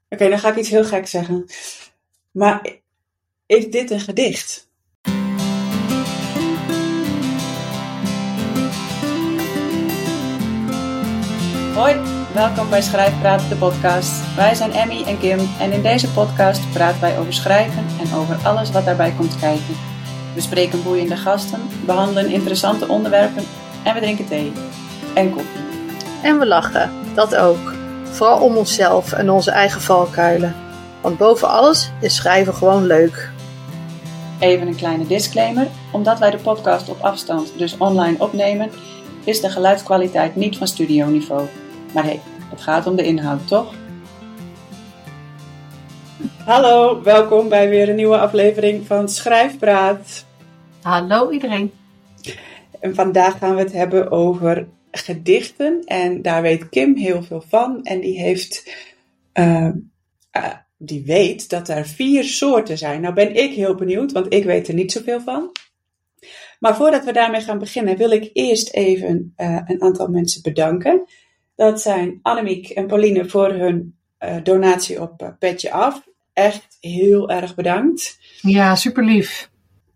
Oké, dan ga ik iets heel geks zeggen. Maar is dit een gedicht? Hoi, welkom bij Schrijfpraat, de podcast. Wij zijn Emmy en Kim en in deze podcast praten wij over schrijven en over alles wat daarbij komt kijken. We spreken boeiende gasten, behandelen interessante onderwerpen en we drinken thee en koffie. En we lachen, dat ook. Vooral om onszelf en onze eigen valkuilen. Want boven alles is schrijven gewoon leuk. Even een kleine disclaimer. Omdat wij de podcast op afstand, dus online opnemen, is de geluidskwaliteit niet van studioniveau. Maar hey, het gaat om de inhoud, toch? Hallo, welkom bij weer een nieuwe aflevering van Schrijfpraat. Hallo iedereen. En vandaag gaan we het hebben over gedichten. En daar weet Kim heel veel van. En die weet dat er 4 soorten zijn. Nou ben ik heel benieuwd, want ik weet er niet zoveel van. Maar voordat we daarmee gaan beginnen, wil ik eerst even een aantal mensen bedanken. Dat zijn Annemiek en Pauline voor hun donatie op Petje Af. Echt heel erg bedankt. Ja, super lief.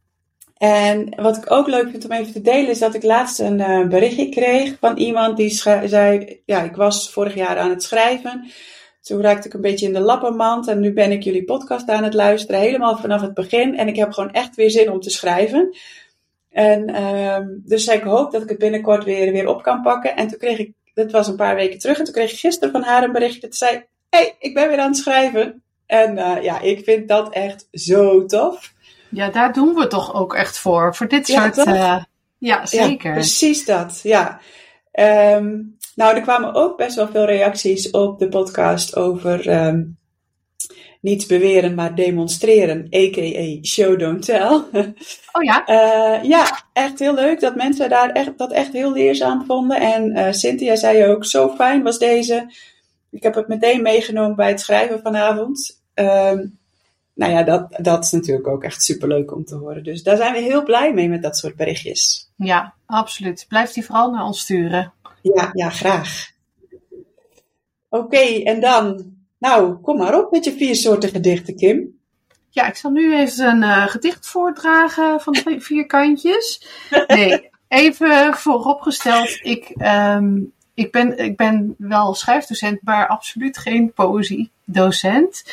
En wat ik ook leuk vind om even te delen is dat ik laatst een berichtje kreeg van iemand die zei, ja, ik was vorig jaar aan het schrijven. Toen raakte ik een beetje in de lappenmand en nu ben ik jullie podcast aan het luisteren, helemaal vanaf het begin. En ik heb gewoon echt weer zin om te schrijven. En dus ik hoop dat ik het binnenkort weer op kan pakken. En toen kreeg ik, dat was een paar weken terug, en toen kreeg ik gisteren van haar een berichtje dat zei, hey, ik ben weer aan het schrijven. En ja, ik vind dat echt zo tof. Ja, daar doen we het toch ook echt voor dit soort... ja, zeker. Ja, precies dat, ja. Nou, er kwamen ook best wel veel reacties op de podcast over niets beweren, maar demonstreren, a.k.a. show don't tell. Oh ja? Ja, echt heel leuk dat mensen dat echt heel leerzaam vonden. En Cynthia zei ook, zo fijn was deze. Ik heb het meteen meegenomen bij het schrijven vanavond. Nou ja, dat is natuurlijk ook echt superleuk om te horen. Dus daar zijn we heel blij mee met dat soort berichtjes. Ja, absoluut. Blijf die vooral naar ons sturen. Ja, graag. Oké, en dan, nou, kom maar op met je 4 soorten gedichten, Kim. Ja, ik zal nu even een gedicht voordragen van 4 kantjes. Nee, even vooropgesteld. Ik ben wel schrijfdocent, maar absoluut geen poëziedocent.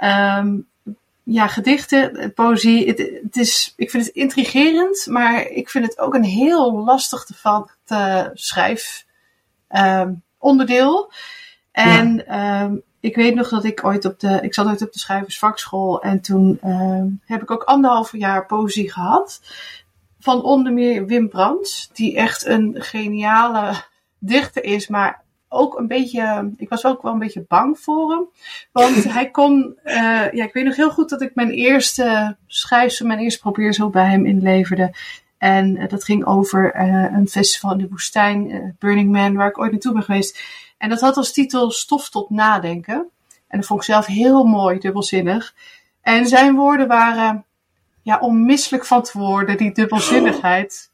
Ja, gedichten, poëzie, ik vind het intrigerend, maar ik vind het ook een heel lastig te schrijf onderdeel. En ik weet nog dat ik zat ooit op de schrijversvakschool en toen heb ik ook 1,5 jaar poëzie gehad. Van onder meer Wim Brands, die echt een geniale dichter is, maar ook een beetje, ik was ook wel een beetje bang voor hem. Want hij kon, ik weet nog heel goed dat ik mijn eerste probeersel bij hem inleverde. En dat ging over een festival in de woestijn, Burning Man, waar ik ooit naartoe ben geweest. En dat had als titel Stof tot nadenken. En dat vond ik zelf heel mooi, dubbelzinnig. En zijn woorden waren, onmisselijk van te worden, die dubbelzinnigheid.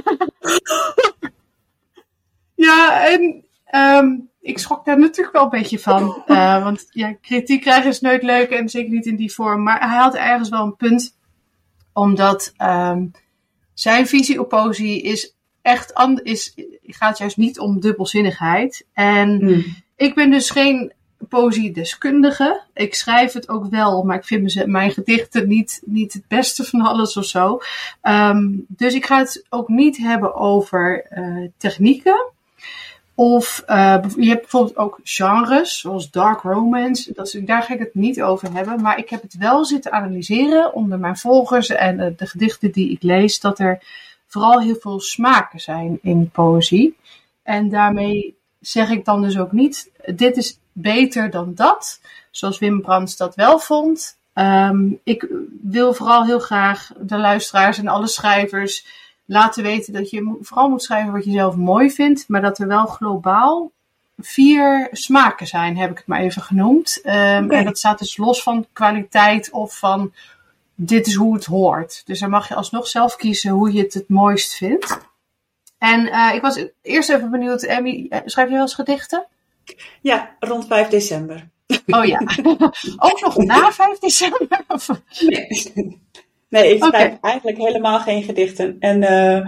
Ja, en ik schrok daar natuurlijk wel een beetje van. Want ja, kritiek krijgen is nooit leuk en zeker niet in die vorm. Maar hij had ergens wel een punt. Omdat zijn visie op poëzie is echt gaat juist niet om dubbelzinnigheid. En ik ben dus geen poëziedeskundige. Ik schrijf het ook wel, maar ik vind mijn gedichten niet het beste van alles of zo. Dus ik ga het ook niet hebben over technieken. Of je hebt bijvoorbeeld ook genres, zoals dark romance. Daar ga ik het niet over hebben. Maar ik heb het wel zitten analyseren onder mijn volgers en de gedichten die ik lees. Dat er vooral heel veel smaken zijn in poëzie. En daarmee zeg ik dan dus ook niet, dit is beter dan dat. Zoals Wim Brands dat wel vond. Ik wil vooral heel graag de luisteraars en alle schrijvers laten weten dat je vooral moet schrijven wat je zelf mooi vindt. Maar dat er wel globaal 4 smaken zijn, heb ik het maar even genoemd. En dat staat dus los van kwaliteit of van dit is hoe het hoort. Dus dan mag je alsnog zelf kiezen hoe je het mooist vindt. En ik was eerst even benieuwd, Emmy, schrijf je wel eens gedichten? Ja, rond 5 december. Oh ja. Ook nog na 5 december? Nee, ik schrijf eigenlijk helemaal geen gedichten. En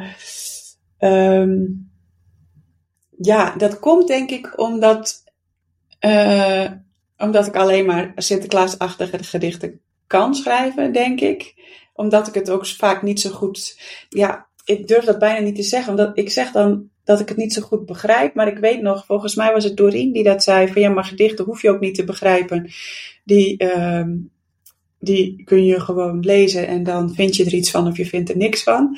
dat komt denk ik omdat ik alleen maar Sinterklaasachtige gedichten kan schrijven, denk ik. Omdat ik het ook vaak niet zo goed... Ja, ik durf dat bijna niet te zeggen. Omdat ik zeg dan dat ik het niet zo goed begrijp. Maar ik weet nog, volgens mij was het Doreen die dat zei. Van ja, maar gedichten hoef je ook niet te begrijpen. Die kun je gewoon lezen. En dan vind je er iets van of je vindt er niks van.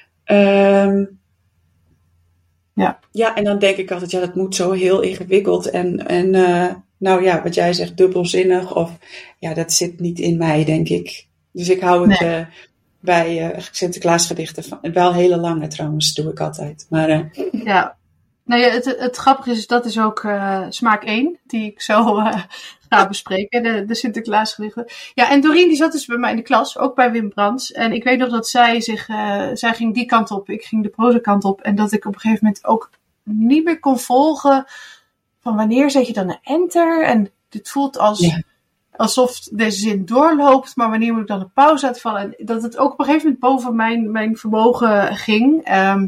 Ja, en dan denk ik altijd, ja, dat moet zo heel ingewikkeld. En nou ja, wat jij zegt, dubbelzinnig. Of ja, dat zit niet in mij, denk ik. Dus ik hou het bij Sinterklaasgedichten wel hele lange trouwens, doe ik altijd. Maar, ja, nou ja, het grappige is, dat is ook smaak 1, die ik zo ga bespreken, de Sinterklaasgedichten. Ja, en Doreen die zat dus bij mij in de klas, ook bij Wim Brands. En ik weet nog dat zij ging die kant op, ik ging de proza kant op. En dat ik op een gegeven moment ook niet meer kon volgen van wanneer zet je dan een enter. En dit voelt alsof deze zin doorloopt, maar wanneer moet ik dan een pauze uitvallen? En dat het ook op een gegeven moment boven mijn vermogen ging.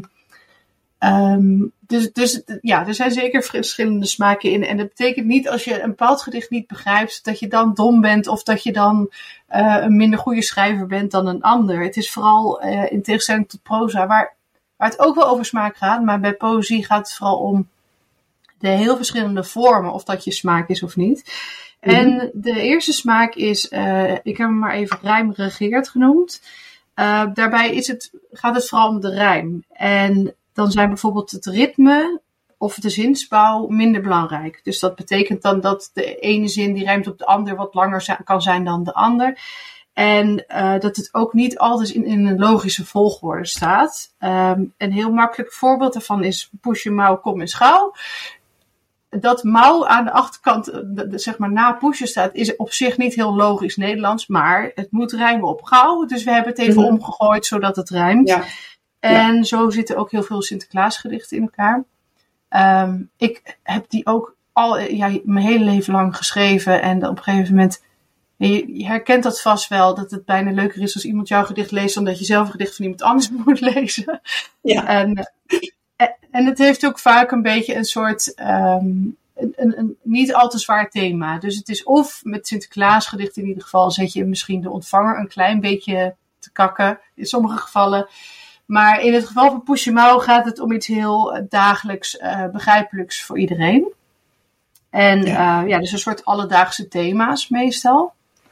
Dus ja, er zijn zeker verschillende smaken in. En dat betekent niet als je een bepaald gedicht niet begrijpt, dat je dan dom bent of dat je dan een minder goede schrijver bent dan een ander. Het is vooral in tegenstelling tot proza, waar het ook wel over smaak gaat, maar bij poëzie gaat het vooral om de heel verschillende vormen, of dat je smaak is of niet. Mm-hmm. En de eerste smaak is, ik heb hem maar even rijm regeert genoemd. Daarbij gaat het vooral om de rijm. En dan zijn bijvoorbeeld het ritme of de zinsbouw minder belangrijk. Dus dat betekent dan dat de ene zin die rijmt op de ander wat langer kan zijn dan de ander. En dat het ook niet altijd in een logische volgorde staat. Een heel makkelijk voorbeeld daarvan is pusje mouw, kom eens gauw. Dat mouw aan de achterkant, zeg maar na pusje staat, is op zich niet heel logisch Nederlands. Maar het moet rijmen op gauw. Dus we hebben het even omgegooid zodat het rijmt. Ja. En zo zitten ook heel veel Sinterklaasgedichten in elkaar. Ik heb die ook mijn hele leven lang geschreven. En op een gegeven moment, je herkent dat vast wel, dat het bijna leuker is als iemand jouw gedicht leest dan dat je zelf een gedicht van iemand anders moet lezen. Ja. En het heeft ook vaak een beetje een soort een niet al te zwaar thema. Dus het is of met Sinterklaasgedichten in ieder geval zet je misschien de ontvanger een klein beetje te kakken. In sommige gevallen. Maar in het geval van Pusje Mouw gaat het om iets heel dagelijks begrijpelijks voor iedereen. En dus een soort alledaagse thema's meestal.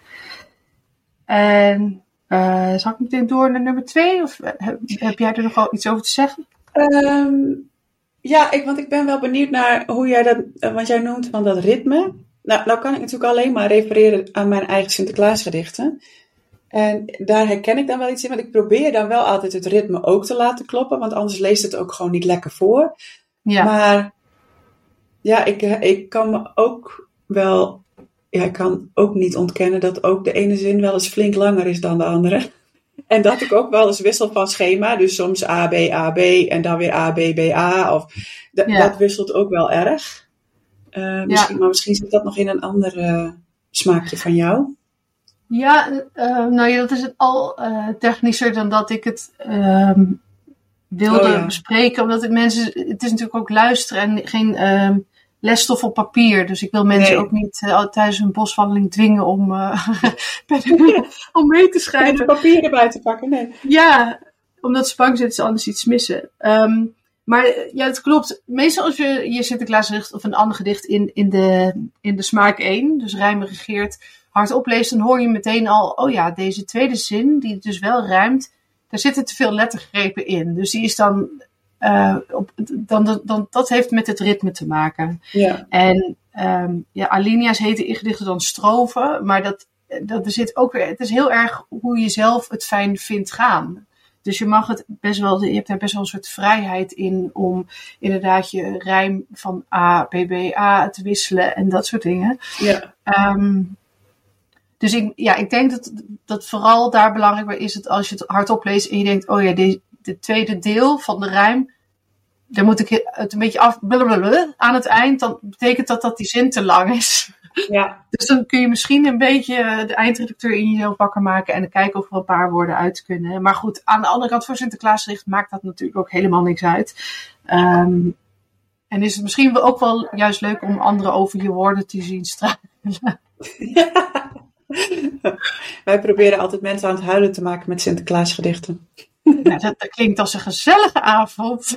En zal ik meteen door naar nummer 2? Of heb jij er nog wel iets over te zeggen? Want ik ben wel benieuwd naar hoe jij dat, want jij noemt van dat ritme. Nou kan ik natuurlijk alleen maar refereren aan mijn eigen Sinterklaasgedichten. En daar herken ik dan wel iets in, want ik probeer dan wel altijd het ritme ook te laten kloppen, want anders leest het ook gewoon niet lekker voor. Ja. Maar ja, ik kan me ook wel, ik kan ook niet ontkennen dat ook de ene zin wel eens flink langer is dan de andere. En dat ik ook wel eens wissel van schema, dus soms A, B, A, B en dan weer A, B, B, A. Of dat wisselt ook wel erg. Maar misschien zit dat nog in een ander smaakje van jou. Ja, dat is het al technischer dan dat ik het wilde bespreken. Omdat het is natuurlijk ook luisteren en geen lesstof op papier. Dus ik wil mensen ook niet tijdens een boswandeling dwingen om mee te schrijven. Met papier erbij te pakken, nee. Ja, omdat ze bang zijn dat ze anders iets missen. Maar ja, het klopt. Meestal als je Sinterklaasgedicht of een ander gedicht in de smaak 1, dus rijmen regeert, hardop leest, dan hoor je meteen al, oh ja, deze tweede zin, die dus wel rijmt, daar zitten te veel lettergrepen in. Dus die is dan, dat heeft met het ritme te maken. Ja. En alinea's heten in gedichten dan strofen, maar dat er zit ook weer, het is heel erg hoe je zelf het fijn vindt gaan. Dus je hebt daar best wel een soort vrijheid in om inderdaad je rijm van A, B, B, A te wisselen en dat soort dingen. Ja. Dus ik denk dat vooral daar belangrijk bij is het als je het hardop leest en je denkt, oh ja, de tweede deel van de rijm, daar moet ik het een beetje af aan het eind, dan betekent dat die zin te lang is. Ja. Dus dan kun je misschien een beetje de eindredacteur in jezelf wakker maken en dan kijken of er een paar woorden uit kunnen. Maar goed, aan de andere kant voor Sinterklaasgedicht maakt dat natuurlijk ook helemaal niks uit. En is het misschien ook wel juist leuk om anderen over je woorden te zien struikelen. Wij proberen altijd mensen aan het huilen te maken met Sinterklaasgedichten. Nou, dat klinkt als een gezellige avond.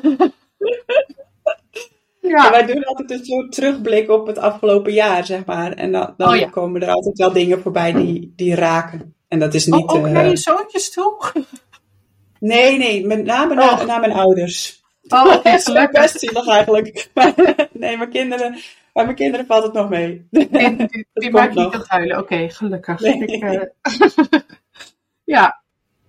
Ja, wij doen altijd een soort terugblik op het afgelopen jaar, zeg maar. En dan komen er altijd wel dingen voorbij die raken. En dat is niet... ook naar je zoontjes toe? Nee, met name naar mijn ouders. Oké, dat is best zielig eigenlijk. Nee, mijn kinderen valt het nog mee. Die maakt niet aan het huilen. Oké, gelukkig. Nee. Ja.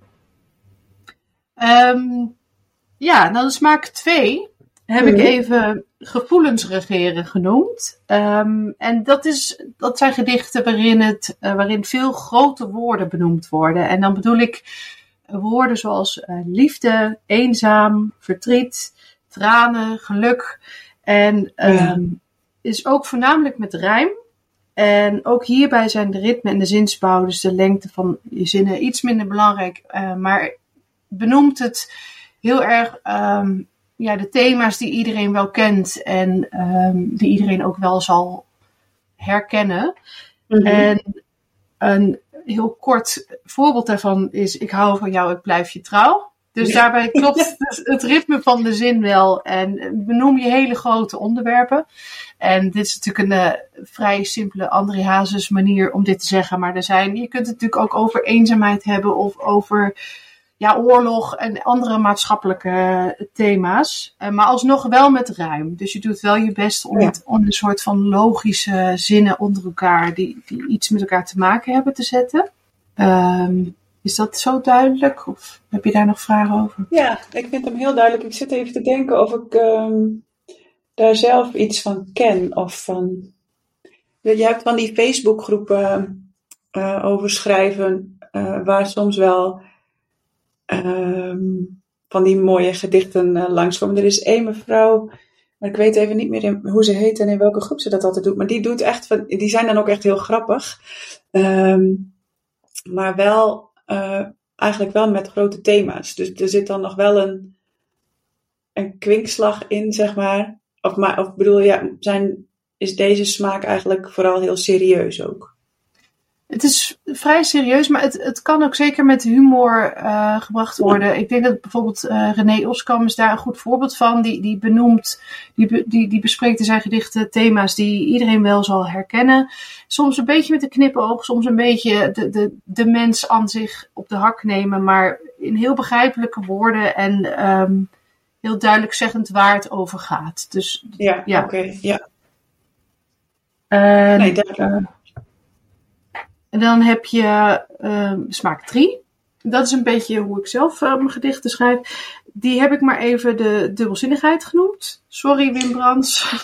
Ja, dan smaak 2 heb ik even gevoelens regeren genoemd. En dat zijn gedichten waarin veel grote woorden benoemd worden. En dan bedoel ik woorden zoals liefde, eenzaam, verdriet, tranen, geluk. En is ook voornamelijk met rijm. En ook hierbij zijn de ritme en de zinsbouw, dus de lengte van je zinnen, iets minder belangrijk. Maar benoemt het heel erg de thema's die iedereen wel kent en die iedereen ook wel zal herkennen. Mm-hmm. En een heel kort voorbeeld daarvan is: ik hou van jou, ik blijf je trouw. Dus daarbij klopt het ritme van de zin wel en benoem je hele grote onderwerpen. En dit is natuurlijk een vrij simpele André Hazes manier om dit te zeggen. Maar je kunt het natuurlijk ook over eenzaamheid hebben of over oorlog en andere maatschappelijke thema's. Maar alsnog wel met rijm. Dus je doet wel je best om een soort van logische zinnen onder elkaar die iets met elkaar te maken hebben te zetten. Is dat zo duidelijk? Of heb je daar nog vragen over? Ja, ik vind hem heel duidelijk. Ik zit even te denken of ik daar zelf iets van ken. Of van... Je hebt van die Facebookgroepen over schrijven, waar soms wel van die mooie gedichten langskomen. Er is één mevrouw, maar ik weet even niet meer hoe ze heet en in welke groep ze dat altijd doet. Maar die doet echt die zijn dan ook echt heel grappig. Maar wel eigenlijk wel met grote thema's. Dus er zit dan nog wel een kwinkslag in, zeg maar. Of bedoel, is deze smaak eigenlijk vooral heel serieus ook? Het is vrij serieus, maar het kan ook zeker met humor gebracht worden. Ik denk dat bijvoorbeeld René Oskam is daar een goed voorbeeld van. Die benoemt, die bespreekt in zijn gedichten thema's die iedereen wel zal herkennen. Soms een beetje met een knipoog, soms een beetje de mens aan zich op de hak nemen, maar in heel begrijpelijke woorden en heel duidelijk zeggend waar het over gaat. Dus, oké. Nee, duidelijk. En dan heb je smaak 3. Dat is een beetje hoe ik zelf mijn gedichten schrijf. Die heb ik maar even de dubbelzinnigheid genoemd. Sorry, Wim Brands.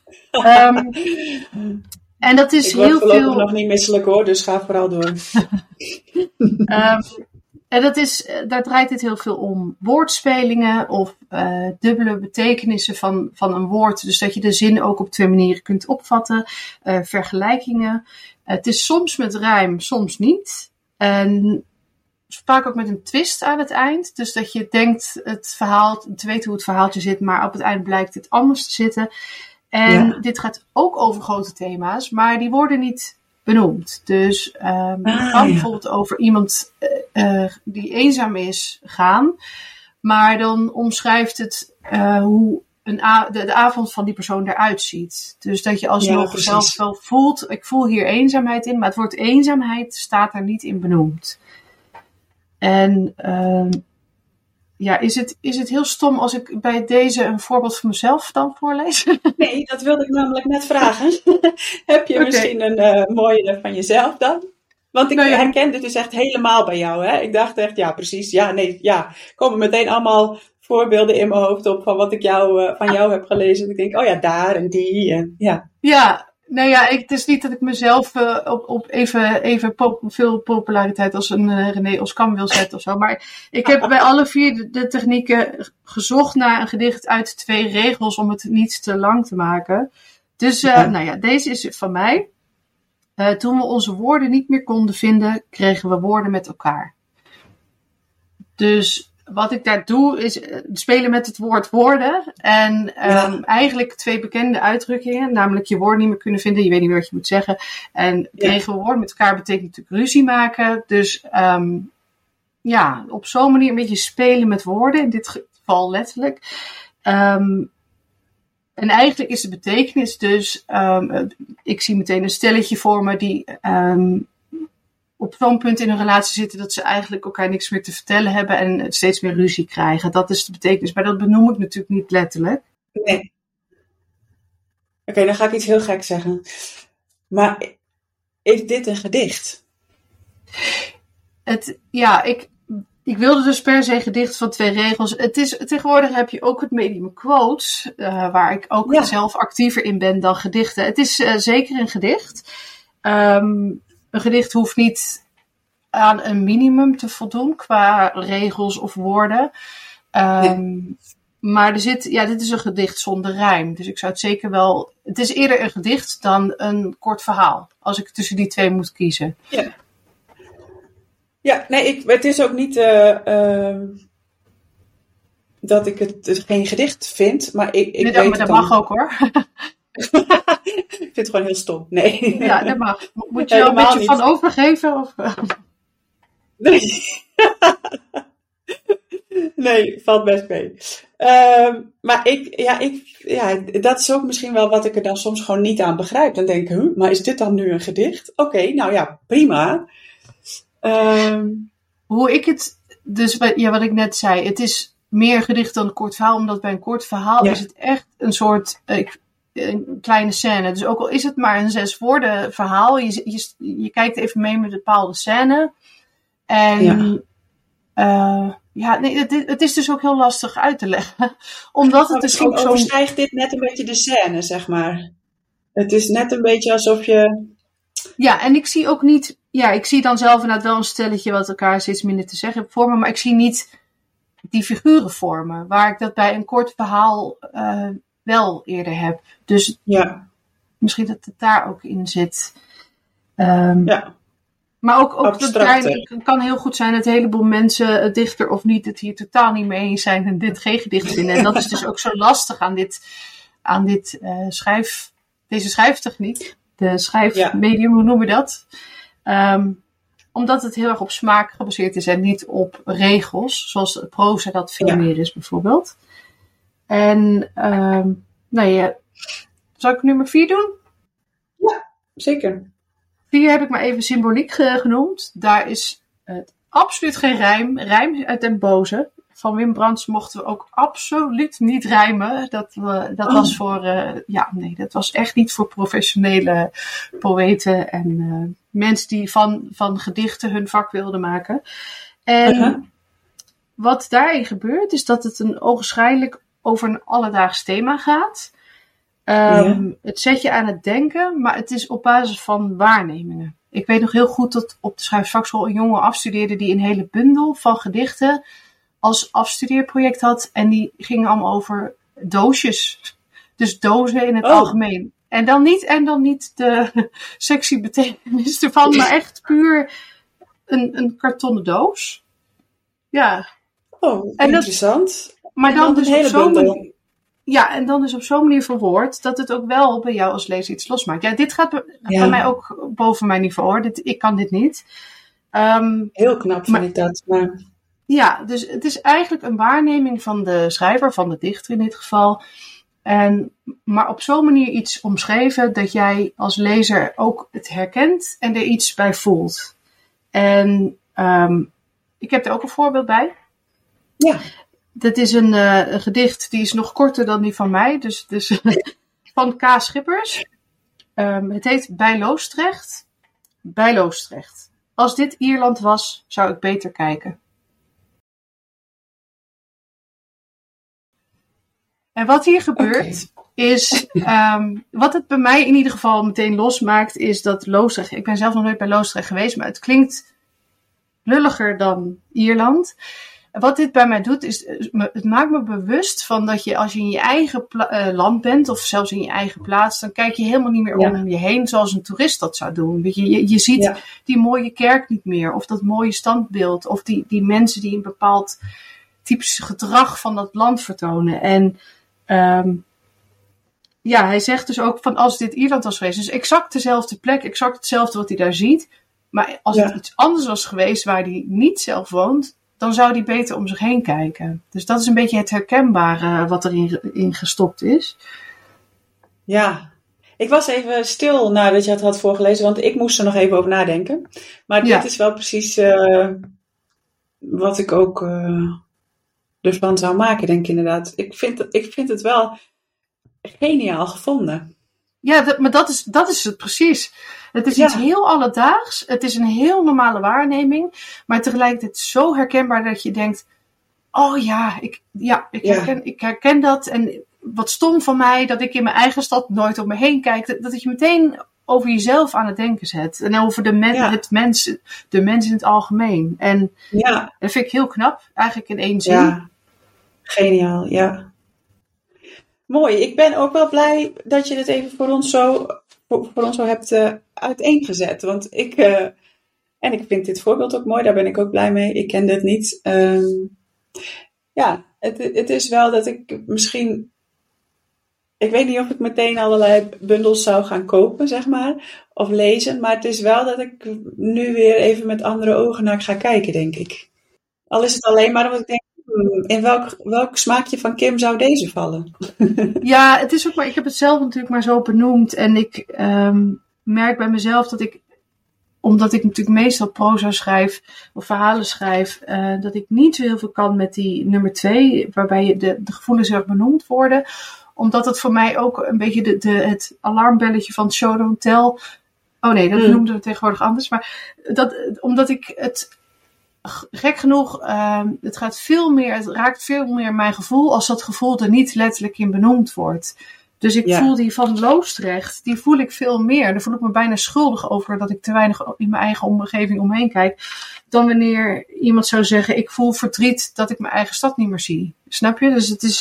En dat is heel veel... Ik word nog niet misselijk hoor, dus ga vooral door. En daar draait het heel veel om woordspelingen of dubbele betekenissen van een woord. Dus dat je de zin ook op 2 manieren kunt opvatten. Vergelijkingen. Het is soms met rijm, soms niet. En vaak ook met een twist aan het eind. Dus dat je denkt te weten hoe het verhaaltje zit, maar op het eind blijkt het anders te zitten. En dit gaat ook over grote thema's, maar die worden niet benoemd. Dus het kan bijvoorbeeld over iemand die eenzaam is gaan. Maar dan omschrijft het hoe de avond van die persoon eruit ziet. Dus dat je alsnog zelf wel voelt, ik voel hier eenzaamheid in, maar het woord eenzaamheid staat er niet in benoemd. En is het heel stom als ik bij deze een voorbeeld van mezelf dan voorlees? Nee, dat wilde ik namelijk net vragen. Heb je misschien een mooie van jezelf dan? Want ik herken dit dus echt helemaal bij jou. Hè? Ik dacht echt, ja precies, komen meteen allemaal voorbeelden in mijn hoofd op van wat ik van jou heb gelezen. Ik denk, daar en die. En, het is niet dat ik mezelf op even veel populariteit als een René Oskam wil zetten of zo. Maar ik heb bij alle 4 de technieken gezocht naar een gedicht uit 2 regels om het niet te lang te maken. Dus deze is van mij. Toen we onze woorden niet meer konden vinden, kregen we woorden met elkaar. Dus wat ik daar doe, is spelen met het woord woorden. En eigenlijk 2 bekende uitdrukkingen. Namelijk je woorden niet meer kunnen vinden. Je weet niet meer wat je moet zeggen. En kregen we woorden met elkaar betekent natuurlijk ruzie maken. Dus op zo'n manier een beetje spelen met woorden. In dit geval letterlijk. En eigenlijk is de betekenis dus... ik zie meteen een stelletje voor me die... op zo'n punt in een relatie zitten dat ze eigenlijk elkaar niks meer te vertellen hebben en steeds meer ruzie krijgen. Dat is de betekenis. Maar dat benoem ik natuurlijk niet letterlijk. Nee. Oké, dan ga ik iets heel gek zeggen. Maar is dit een gedicht? Ik wilde dus per se gedicht van 2 regels. Tegenwoordig heb je ook het medium quotes, waar ik ook zelf actiever in ben dan gedichten. Het is zeker een gedicht. Een gedicht hoeft niet aan een minimum te voldoen qua regels of woorden. Maar dit is een gedicht zonder rijm. Dus ik zou het zeker wel... Het is eerder een gedicht dan een kort verhaal. Als ik tussen die 2 moet kiezen. Ja, nee, het is ook niet dat ik het dus geen gedicht vind. Maar ik weet maar dat mag ook hoor. Ik vind het gewoon heel stom. Nee. Ja, dat mag. Moet je er een beetje van overgeven? Of? Nee. Nee, valt best mee. Maar dat is ook misschien wel wat ik er dan soms gewoon niet aan begrijp. Dan denk ik, maar is dit dan nu een gedicht? Oké, nou ja, prima. Hoe ik het... Dus wat ik net zei. Het is meer gedicht dan een kort verhaal. Omdat bij een kort verhaal is het echt een soort... een kleine scène. Dus ook al is het maar een 6 woorden verhaal. Je kijkt even mee met een bepaalde scène. En het is dus ook heel lastig uit te leggen. Omdat het dus ook zo... overstijgt dit net een beetje de scène, zeg maar. Het is net een beetje alsof je... Ja, en ik zie ook niet... Ja, ik zie dan zelf inderdaad wel een stelletje wat elkaar steeds minder te zeggen heeft vormen. Maar ik zie niet die figuren vormen. Waar ik dat bij een kort verhaal wel eerder heb. Dus misschien dat het daar ook in zit. Maar ook het kan heel goed zijn dat een heleboel mensen, dichter of niet, het hier totaal niet mee eens zijn en dit geen gedicht vinden. En dat is dus ook zo lastig aan deze schrijftechniek. De schrijfmedium, hoe noemen we dat? Omdat het heel erg op smaak gebaseerd is en niet op regels, zoals proza dat veel meer is bijvoorbeeld. En zal ik nummer 4 doen? Ja, zeker. 4 heb ik maar even symboliek genoemd. Daar is absoluut geen rijm. Rijm uit den boze. Van Wim Brands mochten we ook absoluut niet rijmen. Dat was echt niet voor professionele poëten en mensen die van gedichten hun vak wilden maken. En wat daarin gebeurt is dat het een ogenschijnlijk over een alledaags thema gaat. Het zet je aan het denken, maar het is op basis van waarnemingen. Ik weet nog heel goed dat op de schrijversvakschool een jongen afstudeerde die een hele bundel van gedichten als afstudeerproject had. En die gingen allemaal over doosjes. Dus dozen in het algemeen. En dan niet de sexy betekenis ervan, maar echt puur een kartonnen doos. Ja. Oh, interessant. Maar dan dus een hele bundel. Ja, en dan is op zo'n manier verwoord dat het ook wel bij jou als lezer iets losmaakt. Ja, dit gaat bij mij ook boven mijn niveau hoor. Ik kan dit niet. Heel knap vind ik dat. Maar... Ja, dus het is eigenlijk een waarneming van de schrijver, van de dichter in dit geval. Maar op zo'n manier iets omschreven dat jij als lezer ook het herkent en er iets bij voelt. En ik heb er ook een voorbeeld bij. Ja. Dat is een gedicht, die is nog korter dan die van mij. Dus van K. Schippers. Het heet Bij Loosdrecht. Bij Loosdrecht. Als dit Ierland was, zou ik beter kijken. En wat hier gebeurt, is... wat het bij mij in ieder geval meteen losmaakt, is dat Loosdrecht... Ik ben zelf nog nooit bij Loosdrecht geweest, maar het klinkt lulliger dan Ierland. wat dit bij mij doet, is het maakt me bewust van dat je als je in je eigen land bent, of zelfs in je eigen plaats, dan kijk je helemaal niet meer om je heen zoals een toerist dat zou doen. Weet je ziet die mooie kerk niet meer, of dat mooie standbeeld, of die mensen die een bepaald typisch gedrag van dat land vertonen. En hij zegt dus ook van als dit Ierland was geweest, dus exact dezelfde plek, exact hetzelfde wat hij daar ziet, maar als het iets anders was geweest waar hij niet zelf woont, dan zou hij beter om zich heen kijken. Dus dat is een beetje het herkenbare wat erin gestopt is. Ja, ik was even stil nadat je het had voorgelezen, want ik moest er nog even over nadenken. Maar dit is wel precies wat ik ook ervan zou maken, denk ik inderdaad. Ik vind het wel geniaal gevonden. Ja, maar dat is het precies. Het is iets heel alledaags. Het is een heel normale waarneming. Maar tegelijkertijd zo herkenbaar dat je denkt, oh ja, ik herken dat. En wat stom van mij dat ik in mijn eigen stad nooit om me heen kijk. Dat je meteen over jezelf aan het denken zet. En over de mens in het algemeen. En dat vind ik heel knap. Eigenlijk in één zin. Ja, geniaal, ja. Mooi, ik ben ook wel blij dat je het even voor ons zo hebt uiteengezet. Want ik vind dit voorbeeld ook mooi, daar ben ik ook blij mee. Ik kende het niet. Het is wel dat ik misschien, ik weet niet of ik meteen allerlei bundels zou gaan kopen, zeg maar, of lezen. Maar het is wel dat ik nu weer even met andere ogen naar ga kijken, denk ik. Al is het alleen maar omdat ik denk, in welk smaakje van Kim zou deze vallen? Ja, het is ook maar, ik heb het zelf natuurlijk maar zo benoemd. En ik merk bij mezelf dat omdat ik natuurlijk meestal proza schrijf of verhalen schrijf, dat ik niet zo heel veel kan met die nummer 2, waarbij de gevoelens erg benoemd worden. Omdat het voor mij ook een beetje het alarmbelletje van show don't tell. Oh nee, dat noemden we tegenwoordig anders. Maar omdat ik het gek genoeg, het raakt veel meer mijn gevoel als dat gevoel er niet letterlijk in benoemd wordt. Dus ik voel die van Loosdrecht, die voel ik veel meer. Daar voel ik me bijna schuldig over dat ik te weinig in mijn eigen omgeving omheen kijk. Dan wanneer iemand zou zeggen, ik voel verdriet dat ik mijn eigen stad niet meer zie. Snap je? Dus het is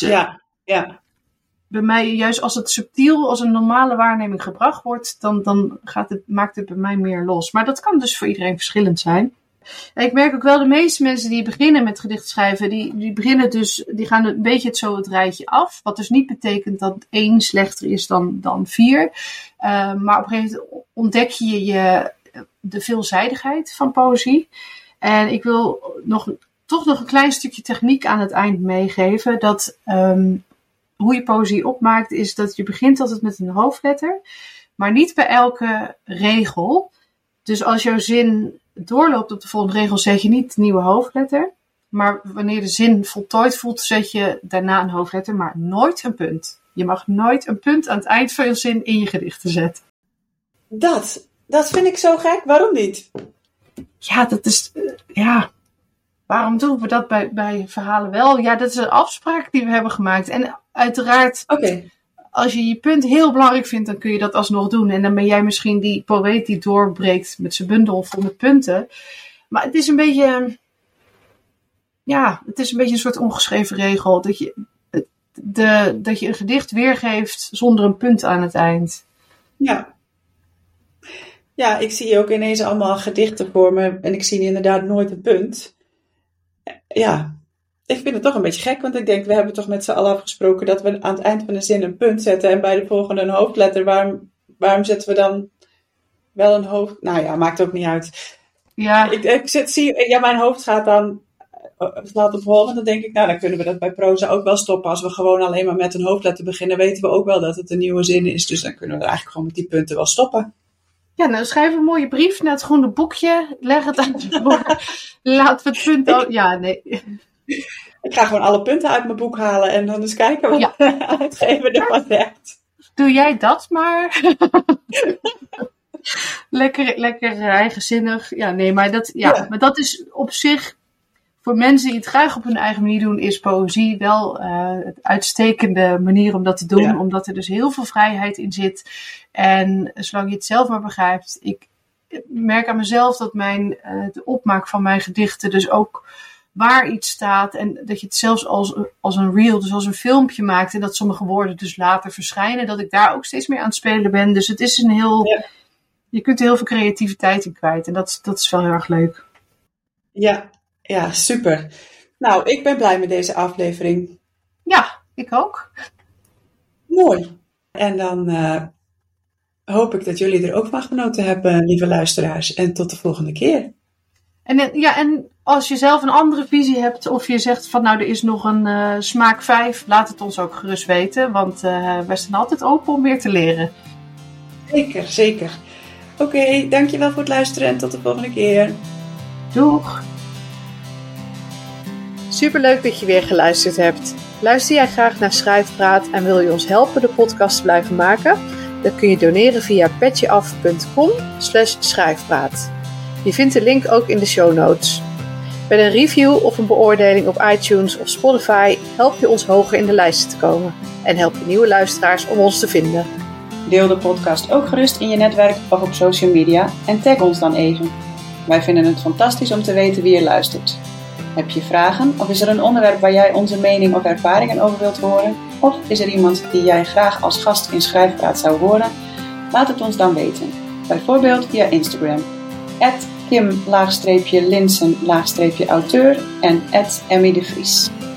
bij mij, juist als het subtiel, als een normale waarneming gebracht wordt, dan maakt het bij mij meer los. Maar dat kan dus voor iedereen verschillend zijn. En ik merk ook wel, de meeste mensen die beginnen met gedicht schrijven, die gaan een beetje het rijtje af. Wat dus niet betekent dat 1 slechter is dan 4. Maar op een gegeven moment ontdek je de veelzijdigheid van poëzie. En ik wil toch nog een klein stukje techniek aan het eind meegeven. Dat hoe je poëzie opmaakt is dat je begint altijd met een hoofdletter. Maar niet bij elke regel. Dus als jouw zin doorloopt op de volgende regel, zet je niet de nieuwe hoofdletter. Maar wanneer de zin voltooid voelt, zet je daarna een hoofdletter, maar nooit een punt. Je mag nooit een punt aan het eind van je zin in je gedichten zetten. Dat vind ik zo gek. Waarom niet? Ja, dat is... Waarom doen we dat bij verhalen wel? Ja, dat is een afspraak die we hebben gemaakt. En uiteraard... Als je je punt heel belangrijk vindt, dan kun je dat alsnog doen. En dan ben jij misschien die poëet die doorbreekt met zijn bundel vol met punten. Maar het is een beetje... het is een beetje een soort ongeschreven regel. Dat je een gedicht weergeeft zonder een punt aan het eind. Ja. Ja, ik zie ook ineens allemaal gedichten voor me. En ik zie inderdaad nooit een punt. Ja. Ik vind het toch een beetje gek, want ik denk, we hebben toch met z'n allen afgesproken dat we aan het eind van de zin een punt zetten en bij de volgende een hoofdletter. Waarom zetten we dan wel een hoofd... Nou ja, maakt ook niet uit. Ja. Mijn hoofd slaat op hol en dan denk ik, nou dan kunnen we dat bij proza ook wel stoppen. Als we gewoon alleen maar met een hoofdletter beginnen, weten we ook wel dat het een nieuwe zin is. Dus dan kunnen we er eigenlijk gewoon met die punten wel stoppen. Ja, nou schrijf een mooie brief naar het groene boekje, leg het aan je voor. Laten we het punt... Ja, nee... Ik ga gewoon alle punten uit mijn boek halen en dan eens kijken wat de uitgever ervan zegt. Doe jij dat maar. lekker eigenzinnig. Ja, nee, maar maar dat is op zich, voor mensen die het graag op hun eigen manier doen, is poëzie wel een uitstekende manier om dat te doen. Ja. Omdat er dus heel veel vrijheid in zit. En zolang je het zelf maar begrijpt. Ik merk aan mezelf dat de opmaak van mijn gedichten dus ook waar iets staat. En dat je het zelfs als een reel, dus als een filmpje maakt. En dat sommige woorden dus later verschijnen. Dat ik daar ook steeds meer aan het spelen ben. Dus het is een heel... Ja. Je kunt er heel veel creativiteit in kwijt. En dat is wel heel erg leuk. Ja, super. Nou, ik ben blij met deze aflevering. Ja, ik ook. Mooi. En dan hoop ik dat jullie er ook van genoten hebben, lieve luisteraars. En tot de volgende keer. En als je zelf een andere visie hebt, of je zegt van nou, er is nog een smaak 5, laat het ons ook gerust weten. Want wij staan altijd open om meer te leren. Zeker. Oké, dankjewel voor het luisteren en tot de volgende keer. Doeg! Superleuk dat je weer geluisterd hebt. Luister jij graag naar Schrijfpraat en wil je ons helpen de podcast te blijven maken? Dan kun je doneren via petjeaf.com/schrijfpraat. Je vindt de link ook in de show notes. Met een review of een beoordeling op iTunes of Spotify help je ons hoger in de lijsten te komen. En help je nieuwe luisteraars om ons te vinden. Deel de podcast ook gerust in je netwerk of op social media en tag ons dan even. Wij vinden het fantastisch om te weten wie er luistert. Heb je vragen of is er een onderwerp waar jij onze mening of ervaringen over wilt horen? Of is er iemand die jij graag als gast in Schrijfpraat zou horen? Laat het ons dan weten. Bijvoorbeeld via Instagram. @Kim_Linsen_auteur en @Emmy de Vries.